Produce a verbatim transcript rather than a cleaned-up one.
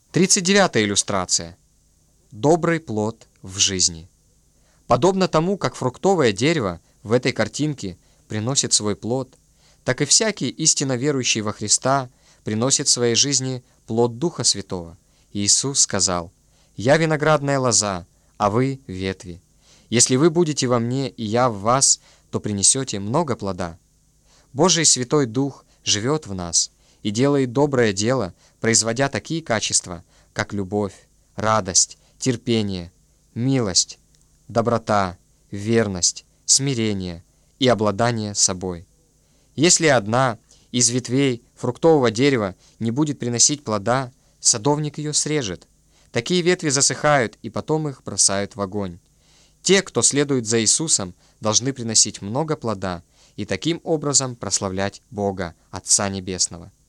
тридцать девятая иллюстрация. Добрый плод в жизни. Подобно тому, как фруктовое дерево в этой картинке приносит свой плод, так и всякий истинно верующий во Христа приносит в своей жизни плод Духа Святого. Иисус сказал: «Я виноградная лоза, а вы ветви. Если вы будете во мне, и я в вас, то принесете много плода». Божий Святой Дух живет в нас и делает доброе дело, производя такие качества, как любовь, радость, терпение, милость, доброта, верность, смирение и обладание собой. Если одна из ветвей фруктового дерева не будет приносить плода, садовник ее срежет. Такие ветви засыхают, и потом их бросают в огонь. Те, кто следует за Иисусом, должны приносить много плода и таким образом прославлять Бога, Отца Небесного.